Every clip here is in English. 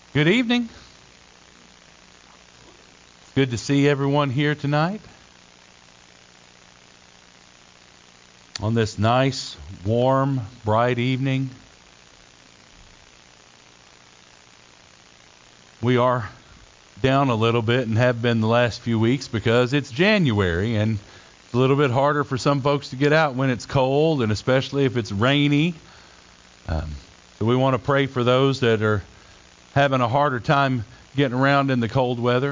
Good evening. It's good to see everyone here tonight on this nice, warm, bright evening. We are down a little bit and have been the last few weeks because it's January and it's a little bit harder for some folks to get out when it's cold and especially if it's rainy. So we want to pray for those that are having a harder time getting around in the cold weather.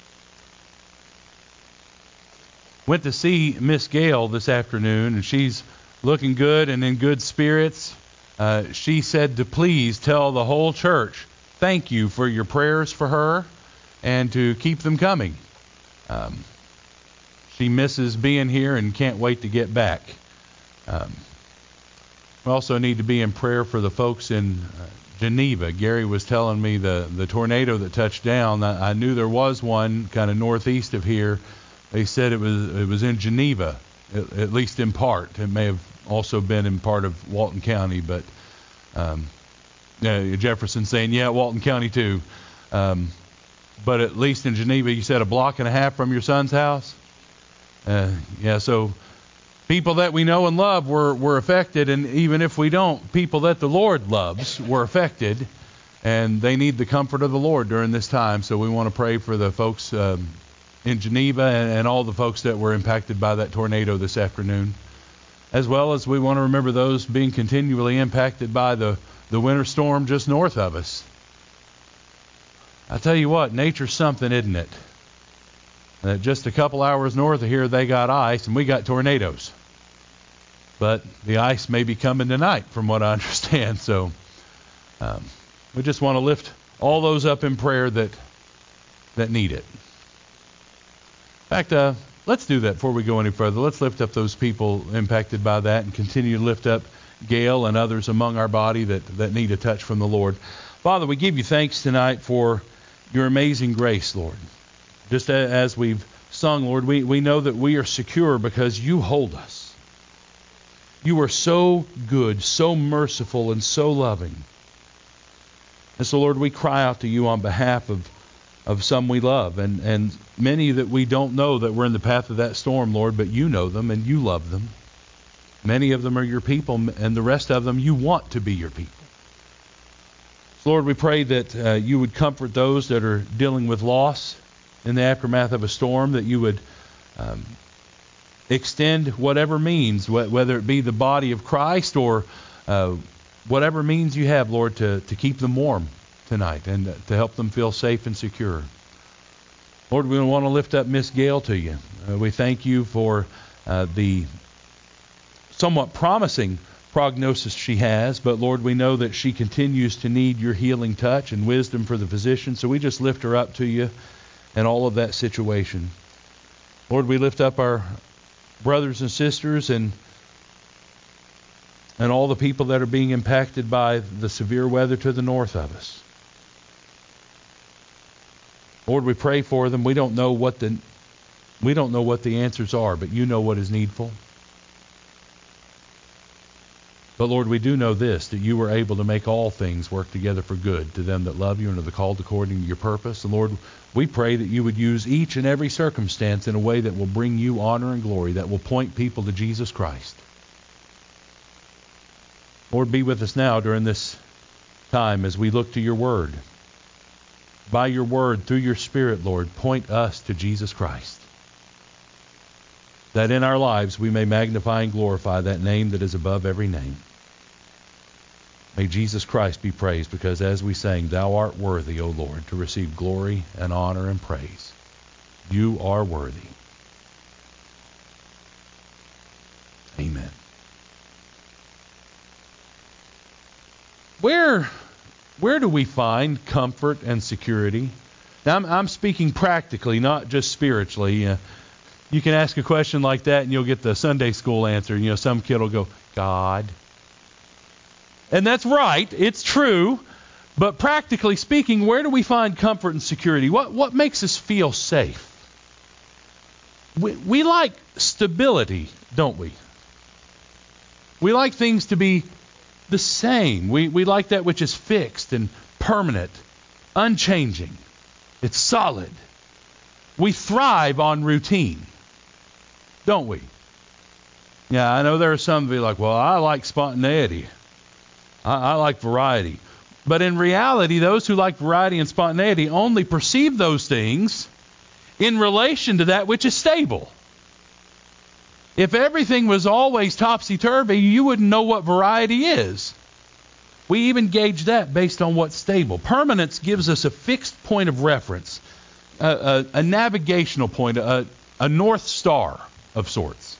Went to see Miss Gail this afternoon, and she's looking good and in good spirits. She said to please tell the whole church thank you for your prayers for her and to keep them coming. She misses being here and can't wait to get back. We also need to be in prayer for the folks in Geneva. Gary was telling me the tornado that touched down. I knew there was one kind of northeast of here. They said it was in Geneva, at least in part. It may have also been in part of Walton County, but Jefferson saying, yeah, Walton County too. But at least in Geneva, you said a block and a half from your son's house? So people that we know and love were affected, and even if we don't, people that the Lord loves were affected, and they need the comfort of the Lord during this time. So we want to pray for the folks in Geneva and all the folks that were impacted by that tornado this afternoon, as well as we want to remember those being continually impacted by the winter storm just north of us. I tell you what, nature's something, isn't it? Just a couple hours north of here, they got ice, and we got tornadoes. But the ice may be coming tonight, from what I understand. So we just want to lift all those up in prayer that need it. In fact, let's do that before we go any further. Let's lift up those people impacted by that and continue to lift up Gail and others among our body that need a touch from the Lord. Father, we give you thanks tonight for your amazing grace, Lord. Just as we've sung, Lord, we know that we are secure because you hold us. You are so good, so merciful, and so loving. And so, Lord, we cry out to you on behalf of some we love and many that we don't know that we're in the path of that storm, Lord, but you know them and you love them. Many of them are your people, and the rest of them you want to be your people. So, Lord, we pray that you would comfort those that are dealing with loss in the aftermath of a storm, that you would extend whatever means, whether it be the body of Christ or whatever means you have, Lord, to keep them warm tonight and to help them feel safe and secure. Lord, we want to lift up Miss Gail to you. We thank you for the somewhat promising prognosis she has, but Lord, we know that she continues to need your healing touch and wisdom for the physician, so we just lift her up to you and all of that situation. Lord, we lift up our brothers and sisters and all the people that are being impacted by the severe weather to the north of us. Lord, we pray for them. We don't know what the answers are, but you know what is needful. But Lord, we do know this, that you were able to make all things work together for good to them that love you and are the called according to your purpose. And Lord, we pray that you would use each and every circumstance in a way that will bring you honor and glory, that will point people to Jesus Christ. Lord, be with us now during this time as we look to your word. By your word, through your Spirit, Lord, point us to Jesus Christ, that in our lives we may magnify and glorify that name that is above every name. May Jesus Christ be praised, because as we sang, thou art worthy, O Lord, to receive glory and honor and praise. You are worthy. Amen. Where do we find comfort and security? Now, I'm speaking practically, not just spiritually. You can ask a question like that and you'll get the Sunday school answer. Some kid will go, God. And that's right, it's true. But practically speaking, where do we find comfort and security? What makes us feel safe? We like stability, don't we? We like things to be the same. We like that which is fixed and permanent, unchanging. It's solid. We thrive on routine, don't we? Yeah, I know there are some of you like, well, I like spontaneity. I like variety. But in reality, those who like variety and spontaneity only perceive those things in relation to that which is stable. If everything was always topsy-turvy, you wouldn't know what variety is. We even gauge that based on what's stable. Permanence gives us a fixed point of reference, a navigational point, a north star of sorts.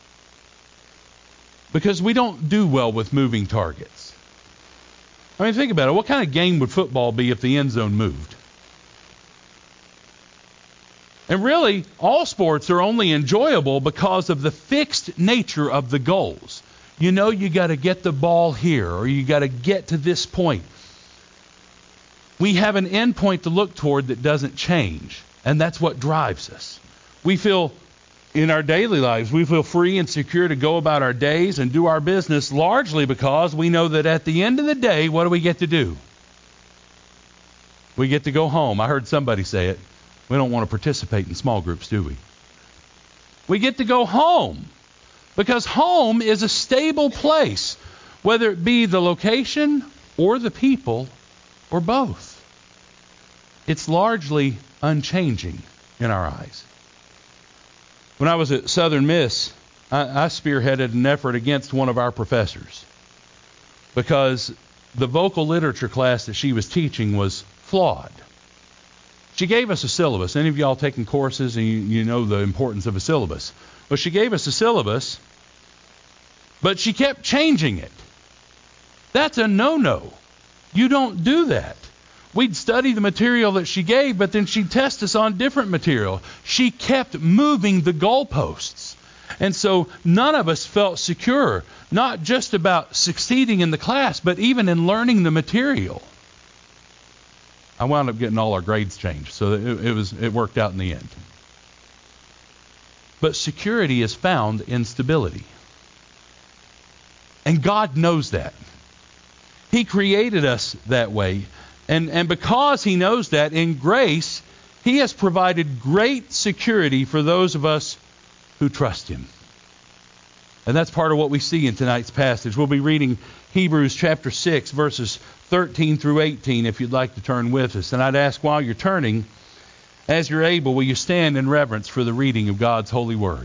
Because we don't do well with moving targets. I mean, think about it. What kind of game would football be if the end zone moved? And really, all sports are only enjoyable because of the fixed nature of the goals. You know you got to get the ball here, or you got to get to this point. We have an end point to look toward that doesn't change, and that's what drives us. We feel, in our daily lives, we feel free and secure to go about our days and do our business largely because we know that at the end of the day, what do we get to do? We get to go home. I heard somebody say it. We don't want to participate in small groups, do we? We get to go home. Because home is a stable place, whether it be the location or the people or both. It's largely unchanging in our eyes. When I was at Southern Miss, I spearheaded an effort against one of our professors because the vocal literature class that she was teaching was flawed. She gave us a syllabus. Any of y'all taking courses and you know the importance of a syllabus. Well, she gave us a syllabus, but she kept changing it. That's a no-no. You don't do that. We'd study the material that she gave, but then she'd test us on different material. She kept moving the goalposts. And so none of us felt secure, not just about succeeding in the class, but even in learning the material. I wound up getting all our grades changed, so it worked out in the end. But security is found in stability. And God knows that. He created us that way. And because He knows that, in grace, He has provided great security for those of us who trust Him. And that's part of what we see in tonight's passage. We'll be reading Hebrews chapter 6, verses 13 through 18, if you'd like to turn with us. And I'd ask while you're turning, as you're able, will you stand in reverence for the reading of God's holy word?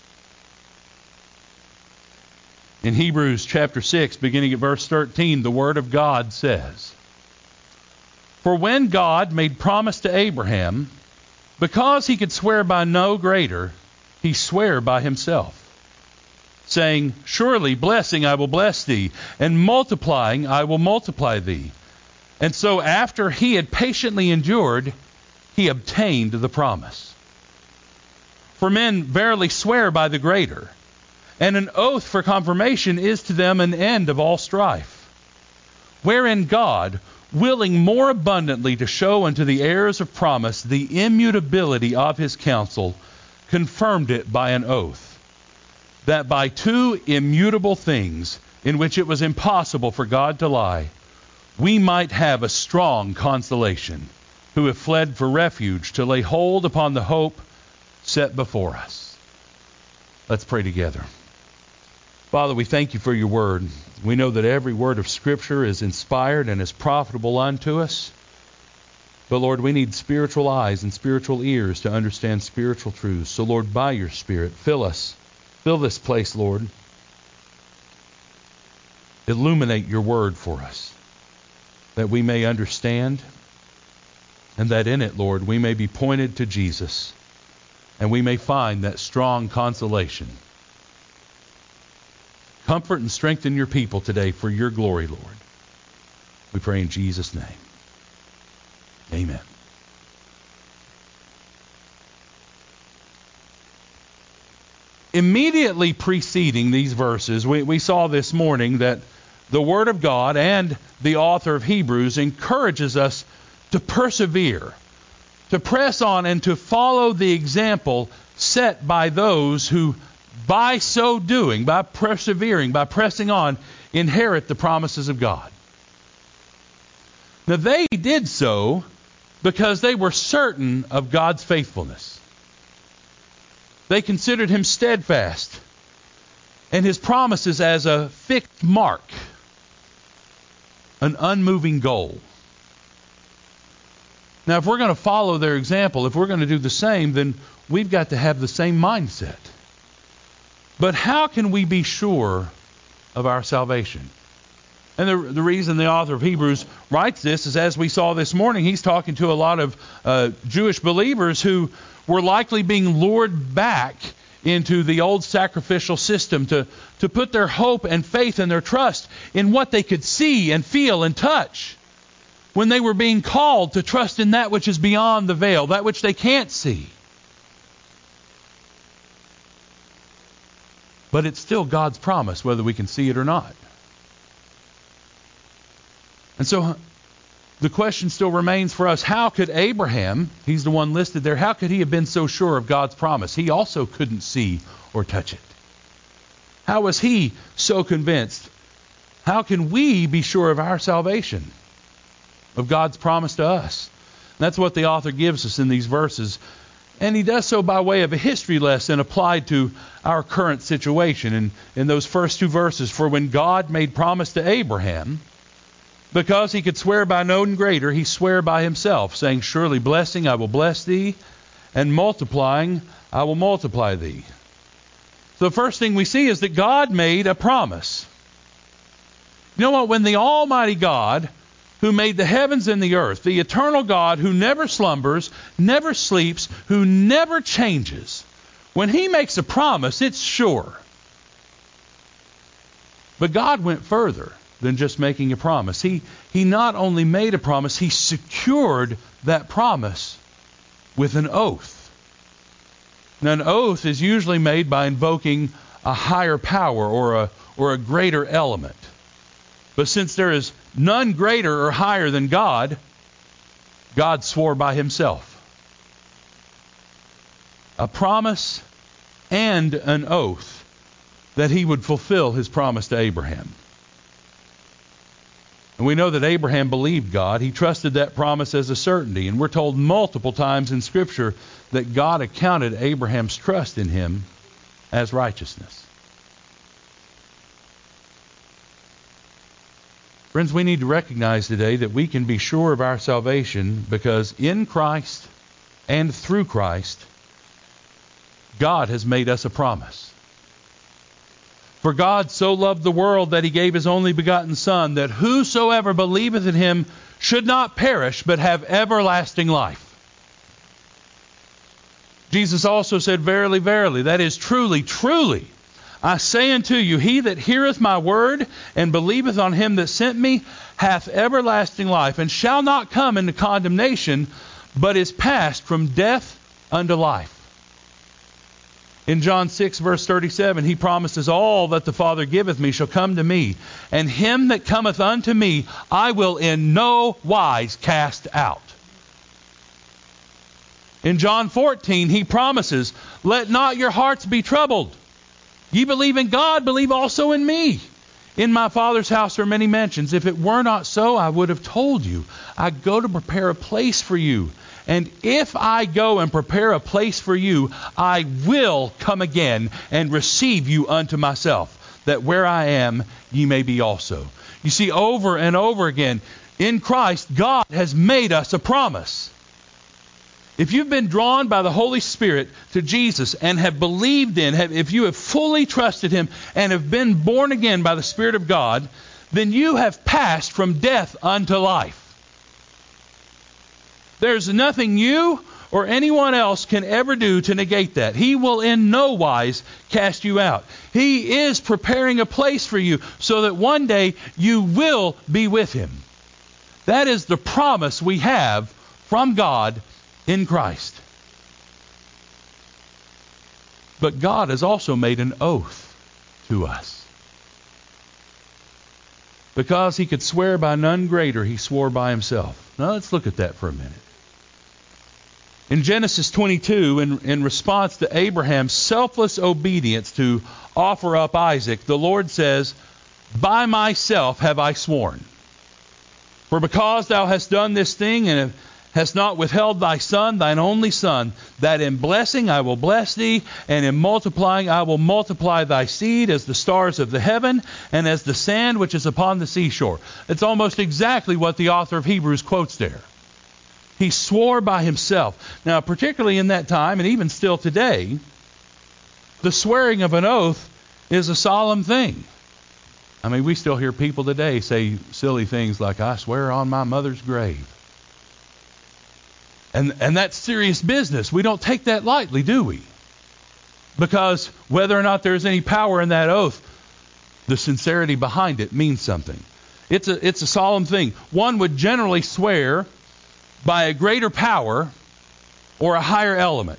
In Hebrews chapter 6, beginning at verse 13, the word of God says, "For when God made promise to Abraham, because he could swear by no greater, he sware by himself, saying, Surely blessing I will bless thee, and multiplying I will multiply thee. And so after he had patiently endured, he obtained the promise. For men verily swear by the greater, and an oath for confirmation is to them an end of all strife. Wherein God, willing more abundantly to show unto the heirs of promise the immutability of his counsel, confirmed it by an oath, that by two immutable things, in which it was impossible for God to lie, we might have a strong consolation, who have fled for refuge to lay hold upon the hope set before us." Let's pray together. Father, we thank you for your word. We know that every word of Scripture is inspired and is profitable unto us. But Lord, we need spiritual eyes and spiritual ears to understand spiritual truths. So Lord, by your Spirit, fill us. Fill this place, Lord. Illuminate your word for us, that we may understand, and that in it, Lord, we may be pointed to Jesus, and we may find that strong consolation. Comfort and strengthen your people today for your glory, Lord. We pray in Jesus' name. Amen. Immediately preceding these verses, we saw this morning that the Word of God and the author of Hebrews encourages us to persevere, to press on, and to follow the example set by those who, by so doing, by persevering, by pressing on, inherit the promises of God. Now they did so because they were certain of God's faithfulness. They considered him steadfast and his promises as a fixed mark, an unmoving goal. Now, if we're going to follow their example, if we're going to do the same, then we've got to have the same mindset. But how can we be sure of our salvation? And the reason the author of Hebrews writes this is, as we saw this morning, he's talking to a lot of Jewish believers who were likely being lured back into the old sacrificial system to put their hope and faith and their trust in what they could see and feel and touch, when they were being called to trust in that which is beyond the veil, that which they can't see. But it's still God's promise, whether we can see it or not. And so the question still remains for us, how could Abraham, he's the one listed there, how could he have been so sure of God's promise? He also couldn't see or touch it. How was he so convinced? How can we be sure of our salvation, of God's promise to us? And that's what the author gives us in these verses. And he does so by way of a history lesson applied to our current situation. And in those first two verses, for when God made promise to Abraham, because he could swear by none greater, he sware by himself, saying, surely blessing I will bless thee, and multiplying I will multiply thee. So the first thing we see is that God made a promise. You know what? When the Almighty God, who made the heavens and the earth, the eternal God who never slumbers, never sleeps, who never changes, when he makes a promise, it's sure. But God went further than just making a promise. He not only made a promise, he secured that promise with an oath. Now, an oath is usually made by invoking a higher power or a greater element. But since there is none greater or higher than God, God swore by himself. A promise and an oath that he would fulfill his promise to Abraham. And we know that Abraham believed God. He trusted that promise as a certainty. And we're told multiple times in Scripture that God accounted Abraham's trust in him as righteousness. Friends, we need to recognize today that we can be sure of our salvation because in Christ and through Christ, God has made us a promise. For God so loved the world that he gave his only begotten Son, that whosoever believeth in him should not perish, but have everlasting life. Jesus also said, verily, verily, that is truly, truly, I say unto you, he that heareth my word and believeth on him that sent me hath everlasting life, and shall not come into condemnation, but is passed from death unto life. In John 6, verse 37, he promises, all that the Father giveth me shall come to me, and him that cometh unto me I will in no wise cast out. In John 14, he promises, let not your hearts be troubled. Ye believe in God, believe also in me. In my Father's house are many mansions. If it were not so, I would have told you. I go to prepare a place for you. And if I go and prepare a place for you, I will come again and receive you unto myself, that where I am, ye may be also. You see, over and over again, in Christ, God has made us a promise. If you've been drawn by the Holy Spirit to Jesus and have believed in him, if you have fully trusted him and have been born again by the Spirit of God, then you have passed from death unto life. There's nothing you or anyone else can ever do to negate that. He will in no wise cast you out. He is preparing a place for you so that one day you will be with him. That is the promise we have from God in Christ. But God has also made an oath to us. Because he could swear by none greater, he swore by himself. Now let's look at that for a minute. In Genesis 22, in response to Abraham's selfless obedience to offer up Isaac, the Lord says, by myself have I sworn. For because thou hast done this thing, and hast not withheld thy Son, thine only Son, that in blessing I will bless thee, and in multiplying I will multiply thy seed as the stars of the heaven, and as the sand which is upon the seashore. It's almost exactly what the author of Hebrews quotes there. He swore by himself. Now, particularly in that time, and even still today, the swearing of an oath is a solemn thing. I mean, we still hear people today say silly things like, I swear on my mother's grave. And that's serious business. We don't take that lightly, do we? Because whether or not there's any power in that oath, the sincerity behind it means something. It's a solemn thing. One would generally swear by a greater power or a higher element.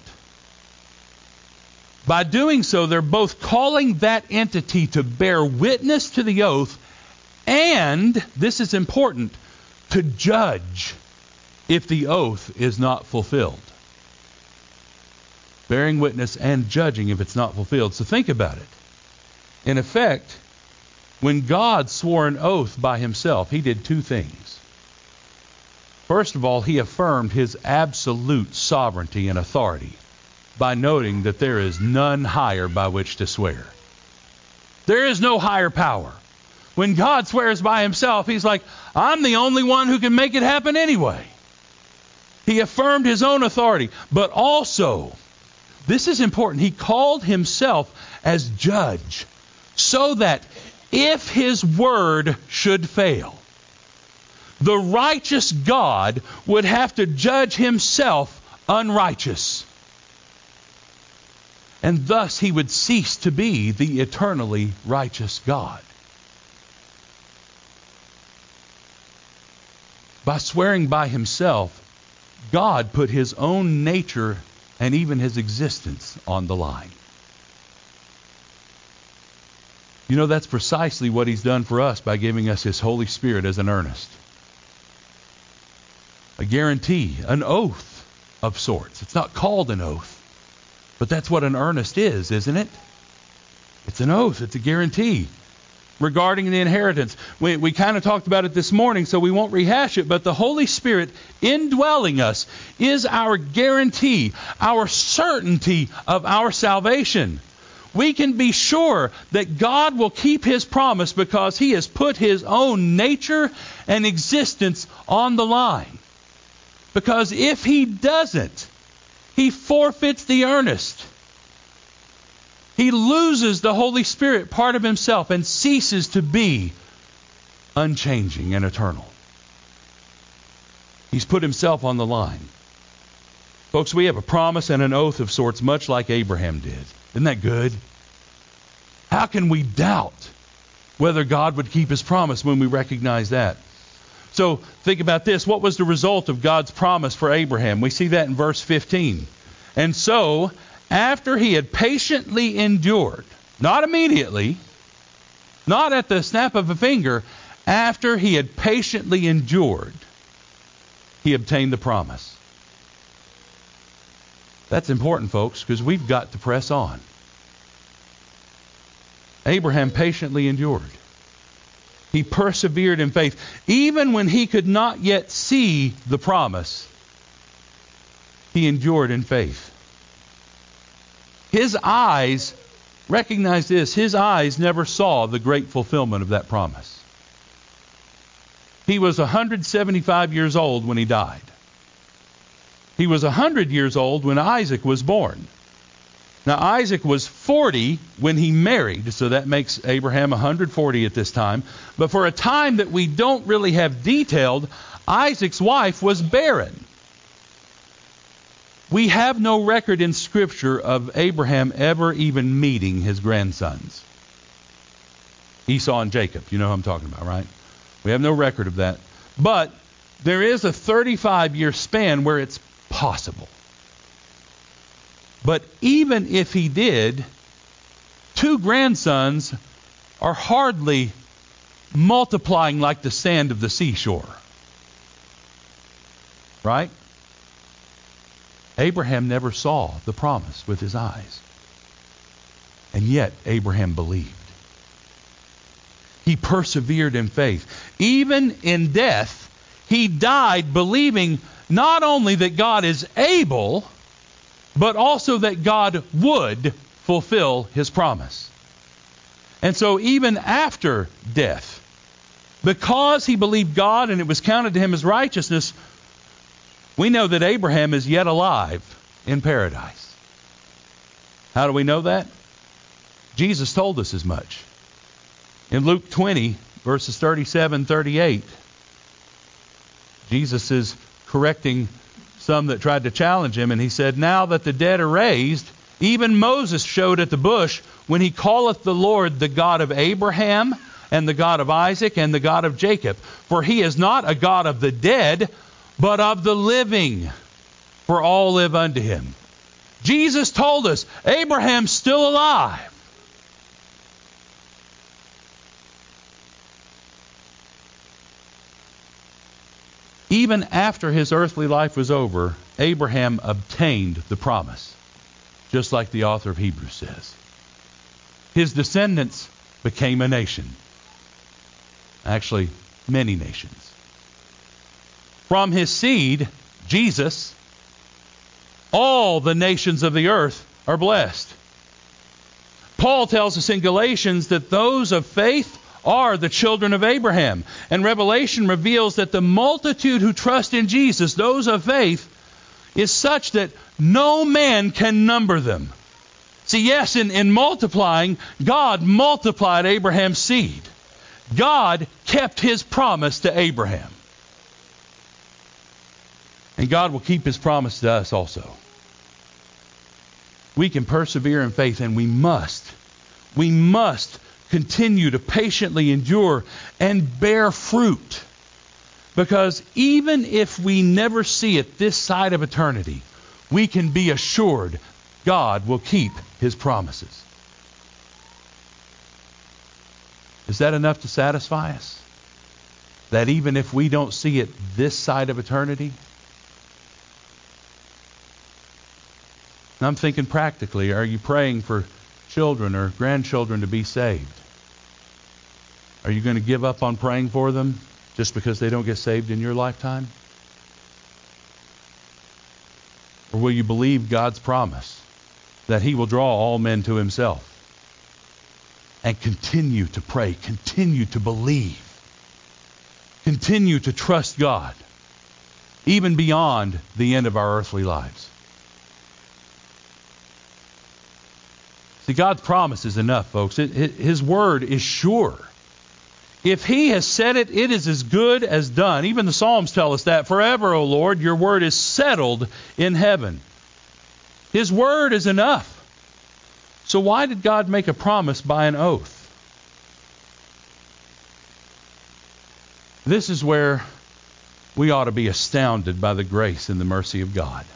By doing so, they're both calling that entity to bear witness to the oath and, this is important, to judge if the oath is not fulfilled. Bearing witness and judging if it's not fulfilled. So think about it. In effect, when God swore an oath by himself, he did two things. First of all, he affirmed his absolute sovereignty and authority by noting that there is none higher by which to swear. There is no higher power. When God swears by himself, he's like, I'm the only one who can make it happen anyway. He affirmed his own authority, but also, this is important, he called himself as judge, so that if his word should fail, the righteous God would have to judge himself unrighteous. And thus he would cease to be the eternally righteous God. By swearing by himself, God put his own nature and even his existence on the line. You know, that's precisely what he's done for us by giving us his Holy Spirit as an earnest. A guarantee, an oath of sorts. It's not called an oath, but that's what an earnest is, isn't it? It's an oath. It's a guarantee. Regarding the inheritance, we kind of talked about it this morning, so we won't rehash it, but the Holy Spirit indwelling us is our guarantee, our certainty of our salvation. We can be sure that God will keep his promise because he has put his own nature and existence on the line. Because if he doesn't, he forfeits the earnest. He loses the Holy Spirit, part of himself, and ceases to be unchanging and eternal. He's put himself on the line. Folks, we have a promise and an oath of sorts, much like Abraham did. Isn't that good? How can we doubt whether God would keep his promise when we recognize that? So think about this. What was the result of God's promise for Abraham? We see that in verse 15. And so, after he had patiently endured, not immediately, not at the snap of a finger, after he had patiently endured, he obtained the promise. That's important, folks, because we've got to press on. Abraham patiently endured. He persevered in faith. Even when he could not yet see the promise, he endured in faith. His eyes, recognize this, his eyes never saw the great fulfillment of that promise. He was 175 years old when he died. He was 100 years old when Isaac was born. Now, Isaac was 40 when he married, so that makes Abraham 140 at this time. But for a time that we don't really have detailed, Isaac's wife was barren. We have no record in Scripture of Abraham ever even meeting his grandsons. Esau and Jacob, you know who I'm talking about, right? We have no record of that. But there is a 35-year span where it's possible. But even if he did, 2 grandsons are hardly multiplying like the sand of the seashore. Right? Abraham never saw the promise with his eyes. And yet Abraham believed. He persevered in faith. Even in death, he died believing not only that God is able, but also that God would fulfill his promise. And so even after death, because he believed God and it was counted to him as righteousness, we know that Abraham is yet alive in paradise. How do we know that? Jesus told us as much. In Luke 20, verses 37-38, Jesus is correcting some that tried to challenge him, and he said, "Now that the dead are raised, even Moses showed at the bush when he calleth the Lord the God of Abraham and the God of Isaac and the God of Jacob. For he is not a God of the dead, but of the living, for all live unto him." Jesus told us Abraham's still alive. Even after his earthly life was over, Abraham obtained the promise, just like the author of Hebrews says. His descendants became a nation. Actually, many nations. From his seed, Jesus, all the nations of the earth are blessed. Paul tells us in Galatians that those of faith are the children of Abraham. And Revelation reveals that the multitude who trust in Jesus, those of faith, is such that no man can number them. See, yes, in multiplying, God multiplied Abraham's seed. God kept his promise to Abraham. And God will keep his promise to us also. We can persevere in faith, and we must continue to patiently endure and bear fruit. Because even if we never see it this side of eternity, we can be assured God will keep his promises. Is that enough to satisfy us? That even if we don't see it this side of eternity? I'm thinking practically, are you praying for children or grandchildren to be saved? Are you going to give up on praying for them just because they don't get saved in your lifetime? Or will you believe God's promise that he will draw all men to himself? And continue to pray, continue to believe, continue to trust God, even beyond the end of our earthly lives. See, God's promise is enough, folks. His word is sure. If he has said it, it is as good as done. Even the Psalms tell us that. Forever, O Lord, your word is settled in heaven. His word is enough. So why did God make a promise by an oath? This is where we ought to be astounded by the grace and the mercy of God.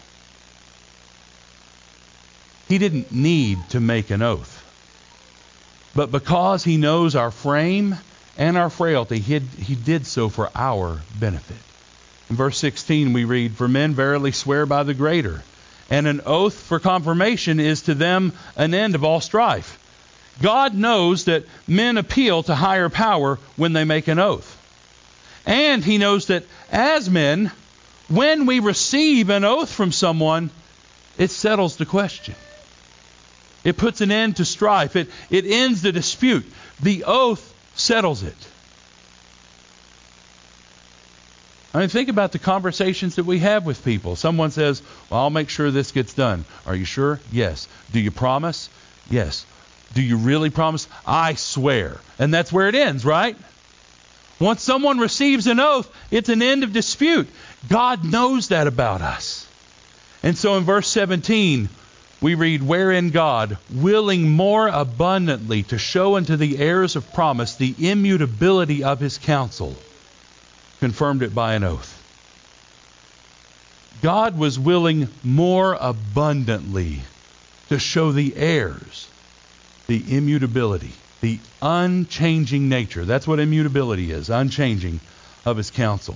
He didn't need to make an oath. But because he knows our frame and our frailty, he did so for our benefit. In verse 16 we read, "For men verily swear by the greater, and an oath for confirmation is to them an end of all strife." God knows that men appeal to higher power when they make an oath. And he knows that as men, when we receive an oath from someone, it settles the question. It puts an end to strife. It ends the dispute. The oath settles it. I mean, think about the conversations that we have with people. Someone says, "Well, I'll make sure this gets done." Are you sure? Yes. Do you promise? Yes. Do you really promise? I swear. And that's where it ends, right? Once someone receives an oath, it's an end of dispute. God knows that about us. And so in verse 17, we read, "Wherein God, willing more abundantly to show unto the heirs of promise the immutability of his counsel, confirmed it by an oath." God was willing more abundantly to show the heirs the immutability, the unchanging nature. That's what immutability is, unchanging of his counsel.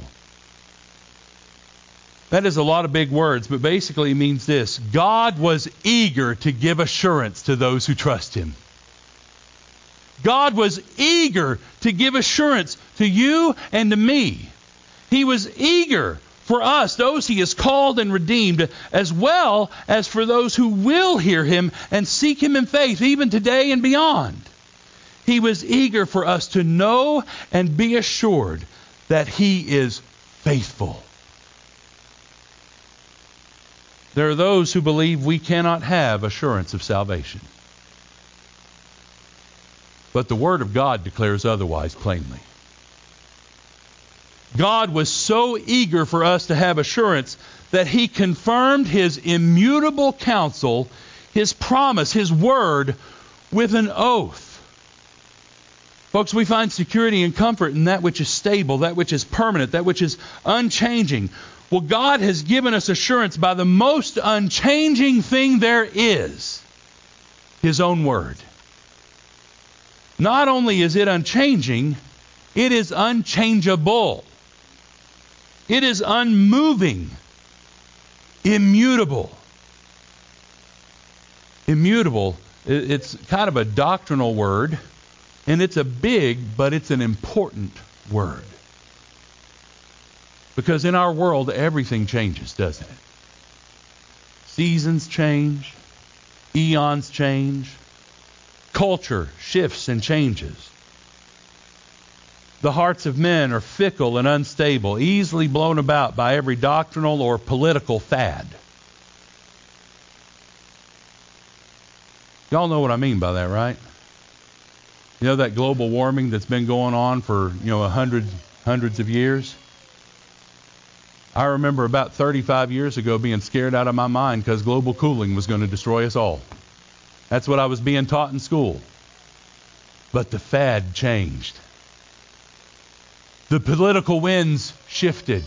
That is a lot of big words, but basically it means this: God was eager to give assurance to those who trust him. God was eager to give assurance to you and to me. He was eager For us, those He has called and redeemed, as well as for those who will hear Him and seek Him in faith, even today and beyond. He was eager for us to know and be assured that He is faithful. There are those who believe we cannot have assurance of salvation. But the Word of God declares otherwise plainly. God was so eager for us to have assurance that He confirmed His immutable counsel, His promise, His word, with an oath. Folks, we find security and comfort in that which is stable, that which is permanent, that which is unchanging. Well, God has given us assurance by the most unchanging thing there is, His own word. Not only is it unchanging, it is unchangeable. It is unmoving, immutable. Immutable, it's kind of a doctrinal word, and it's a big, but it's an important word. Because in our world, everything changes, doesn't it? Seasons change, eons change, culture shifts and changes. The hearts of men are fickle and unstable, easily blown about by every doctrinal or political fad. Y'all know what I mean by that, right? You know that global warming that's been going on for, hundreds of years? I remember about 35 years ago being scared out of my mind because global cooling was going to destroy us all. That's what I was being taught in school. But the fad changed. The political winds shifted.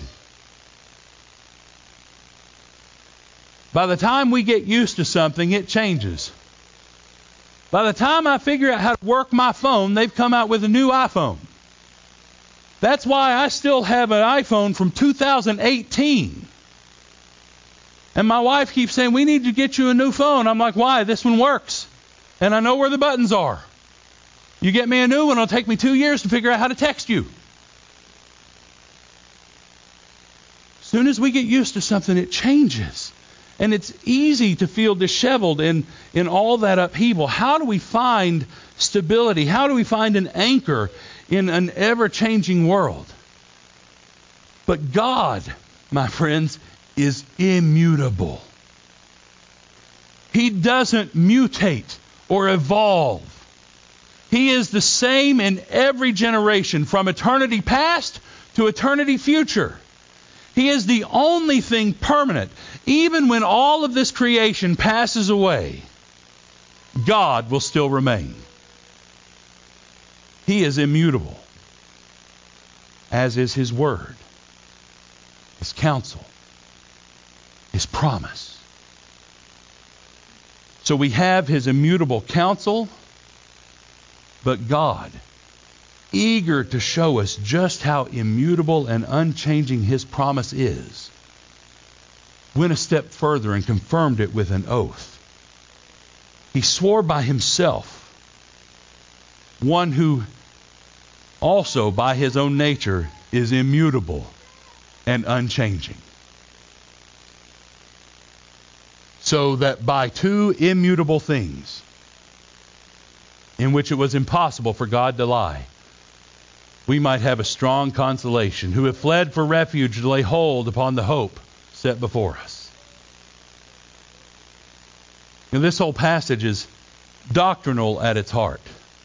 By the time we get used to something, it changes. By the time I figure out how to work my phone, they've come out with a new iPhone. That's why I still have an iPhone from 2018. And my wife keeps saying, we need to get you a new phone. I'm like, why? This one works. And I know where the buttons are. You get me a new one, it'll take me 2 years to figure out how to text you. As soon as we get used to something, it changes. And it's easy to feel disheveled in all that upheaval. How do we find stability? How do we find an anchor in an ever-changing world? But God, my friends, is immutable. He doesn't mutate or evolve. He is the same in every generation, from eternity past to eternity future. He is the only thing permanent. Even when all of this creation passes away, God will still remain. He is immutable, as is His word, His counsel, His promise. So we have His immutable counsel, but God, eager to show us just how immutable and unchanging His promise is, went a step further and confirmed it with an oath. He swore by Himself, one who also by His own nature is immutable and unchanging. So that by two immutable things, in which it was impossible for God to lie, we might have a strong consolation, who have fled for refuge to lay hold upon the hope set before us. Now, this whole passage is doctrinal at its heart,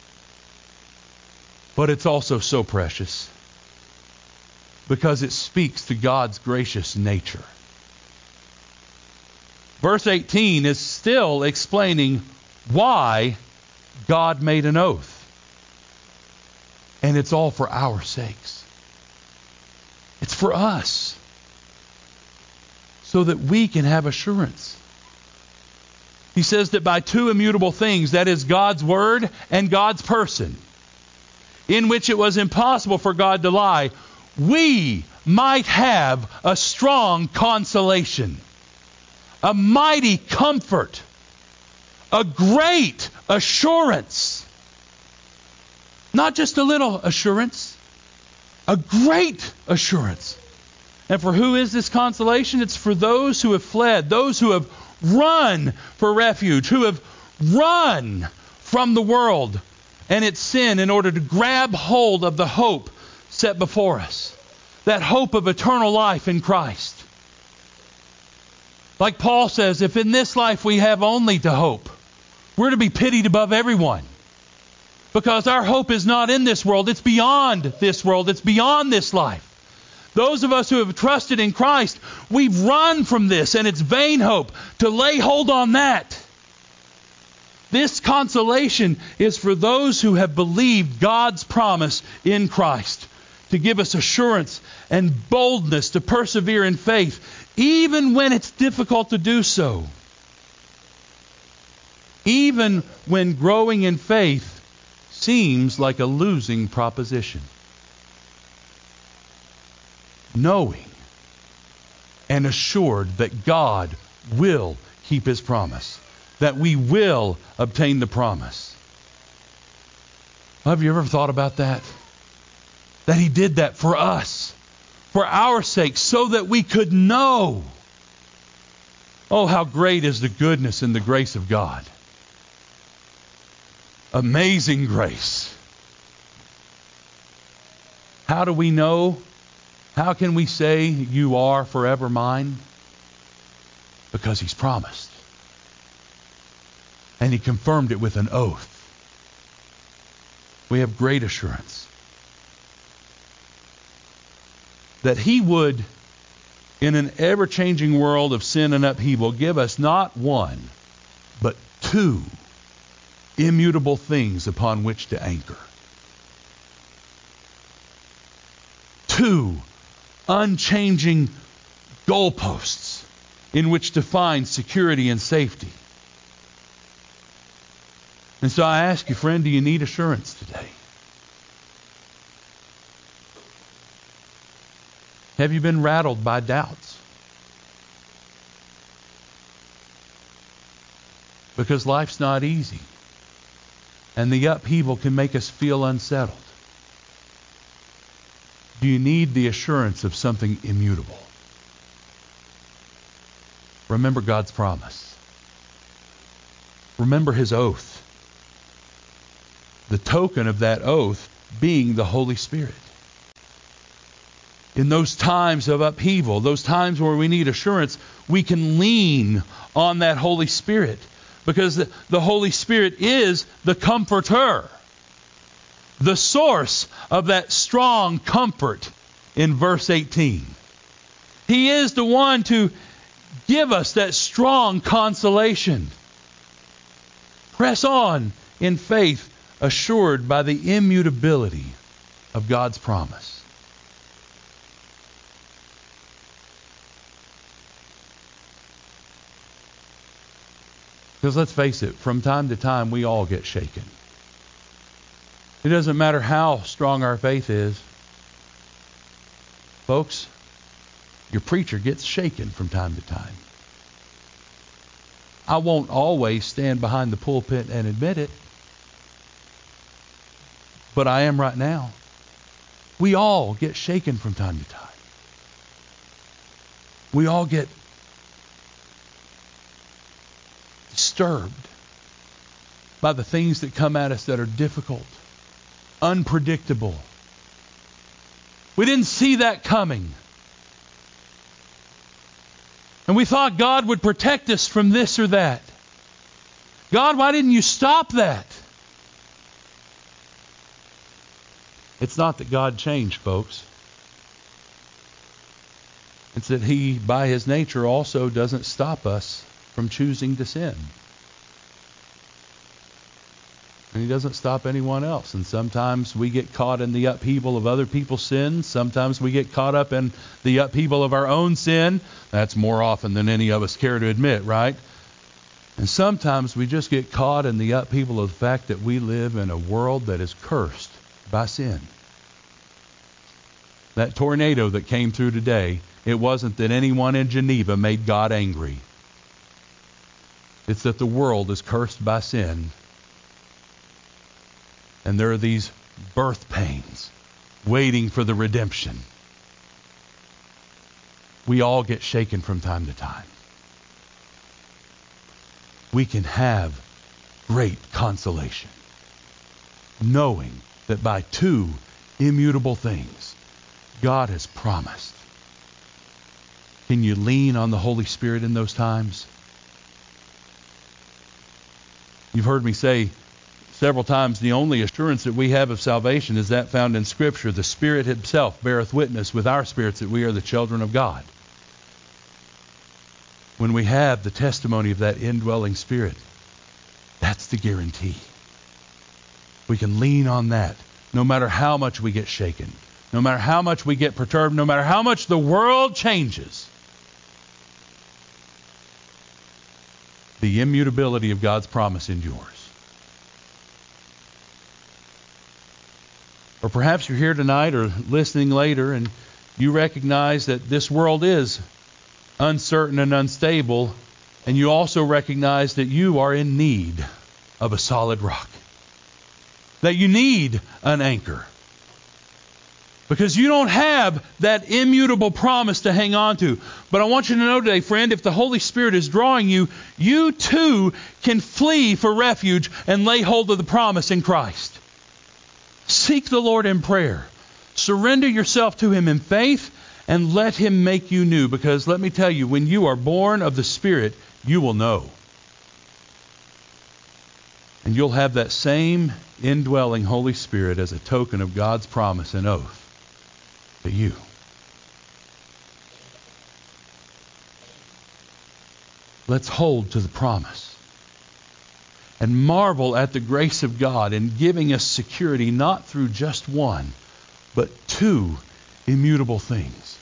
but it's also so precious because it speaks to God's gracious nature. Verse 18 is still explaining why God made an oath. And it's all for our sakes. It's for us, so that we can have assurance. He says that by two immutable things, that is God's word and God's person, in which it was impossible for God to lie, we might have a strong consolation, a mighty comfort, a great assurance. Not just a little assurance, a great assurance. And for who is this consolation? It's for those who have fled, those who have run for refuge, who have run from the world and its sin in order to grab hold of the hope set before us. That hope of eternal life in Christ. Like Paul says, if in this life we have only to hope, we're to be pitied above everyone. Because our hope is not in this world. It's beyond this world. It's beyond this life. Those of us who have trusted in Christ, we've run from this and it's vain hope to lay hold on that. This consolation is for those who have believed God's promise in Christ to give us assurance and boldness to persevere in faith, even when it's difficult to do so. Even when growing in faith seems like a losing proposition. Knowing and assured that God will keep His promise, that we will obtain the promise. Have you ever thought about that? That He did that for us, for our sake, so that we could know. Oh, how great is the goodness and the grace of God. Amazing grace. How do we know? How can we say you are forever mine? Because He's promised. And He confirmed it with an oath. We have great assurance that He would, in an ever-changing world of sin and upheaval, give us not one, but two immutable things upon which to anchor. Two unchanging goalposts in which to find security and safety. And so I ask you, friend, do you need assurance today? Have you been rattled by doubts? Because life's not easy. And the upheaval can make us feel unsettled. Do you need the assurance of something immutable? Remember God's promise. Remember His oath. The token of that oath being the Holy Spirit. In those times of upheaval, those times where we need assurance, we can lean on that Holy Spirit. Because the Holy Spirit is the comforter. The source of that strong comfort in verse 18. He is the one to give us that strong consolation. Press on in faith, assured by the immutability of God's promise. Because let's face it, from time to time we all get shaken. It doesn't matter how strong our faith is. Folks, your preacher gets shaken from time to time. I won't always stand behind the pulpit and admit it. But I am right now. We all get shaken from time to time. We all get disturbed by the things that come at us that are difficult, unpredictable. We didn't see that coming. And we thought God would protect us from this or that. God, why didn't you stop that? It's not that God changed, folks. It's that He, by His nature, also doesn't stop us from choosing to sin. And He doesn't stop anyone else. And sometimes we get caught in the upheaval of other people's sins. Sometimes we get caught up in the upheaval of our own sin. That's more often than any of us care to admit, right? And sometimes we just get caught in the upheaval of the fact that we live in a world that is cursed by sin. That tornado that came through today, it wasn't that anyone in Geneva made God angry. It's that the world is cursed by sin. And there are these birth pains waiting for the redemption. we all get shaken from time to time. We can have great consolation, knowing that by two immutable things God has promised. Can you lean on the Holy Spirit in those times? You've heard me say several times, the only assurance that we have of salvation is that found in Scripture. The Spirit Himself beareth witness with our spirits that we are the children of God. When we have the testimony of that indwelling Spirit, that's the guarantee. We can lean on that no matter how much we get shaken, no matter how much we get perturbed, no matter how much the world changes. The immutability of God's promise endures. Or perhaps you're here tonight or listening later and you recognize that this world is uncertain and unstable, and you also recognize that you are in need of a solid rock, that you need an anchor, because you don't have that immutable promise to hang on to. But I want you to know today, friend, if the Holy Spirit is drawing you, you too can flee for refuge and lay hold of the promise in Christ. Seek the Lord in prayer. Surrender yourself to Him in faith and let Him make you new, because let me tell you, when you are born of the Spirit, you will know. And you'll have that same indwelling Holy Spirit as a token of God's promise and oath to you. Let's hold to the promise and marvel at the grace of God in giving us security not through just one, but two immutable things.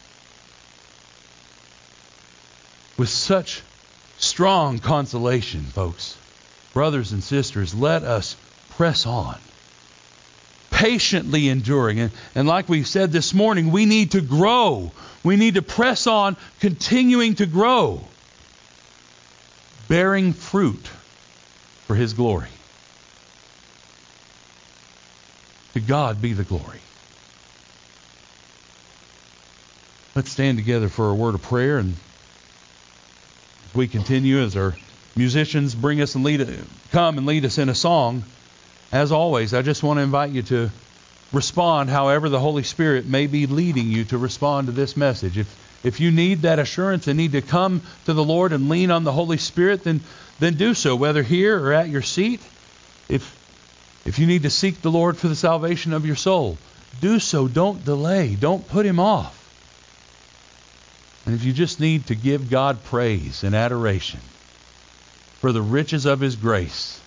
With such strong consolation, folks, brothers and sisters, let us press on, patiently enduring. And like we said this morning, we need to grow. We need to press on, continuing to grow, bearing fruit for His glory. To God be the glory. Let's stand together for a word of prayer, and as we continue, as our musicians bring us and come and lead us in a song, as always, I just want to invite you to respond however the Holy Spirit may be leading you to respond to this message. If you need that assurance and need to come to the Lord and lean on the Holy Spirit, then do so, whether here or at your seat. If you need to seek the Lord for the salvation of your soul, do so. Don't delay. Don't put Him off. And if you just need to give God praise and adoration for the riches of His grace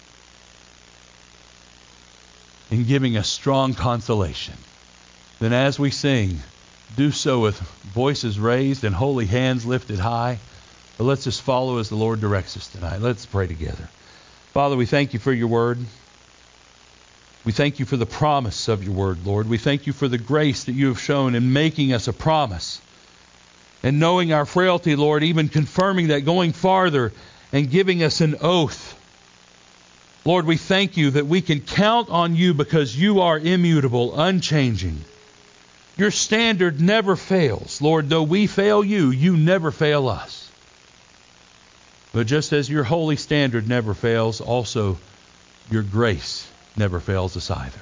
in giving us strong consolation, then as we sing, do so with voices raised and holy hands lifted high. But let's just follow as the Lord directs us tonight. Let's pray together. Father, we thank You for Your word. We thank You for the promise of Your word, Lord. We thank You for the grace that You have shown in making us a promise. And knowing our frailty, Lord, even confirming that, going farther and giving us an oath. Lord, we thank You that we can count on You because You are immutable, unchanging. Your standard never fails. Lord, though we fail You, You never fail us. But just as Your holy standard never fails, also Your grace never fails us either.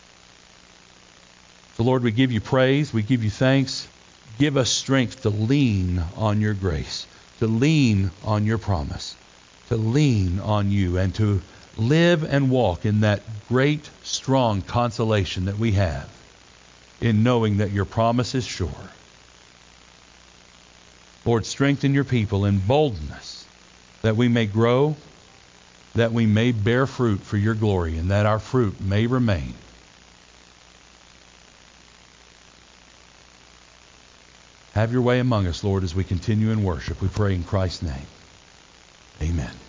So Lord, we give You praise, we give You thanks. Give us strength to lean on Your grace, to lean on Your promise, to lean on You, and to live and walk in that great, strong consolation that we have in knowing that Your promise is sure. Lord, strengthen Your people in boldness that we may grow, that we may bear fruit for Your glory, and that our fruit may remain. Have Your way among us, Lord, as we continue in worship. We pray in Christ's name. Amen.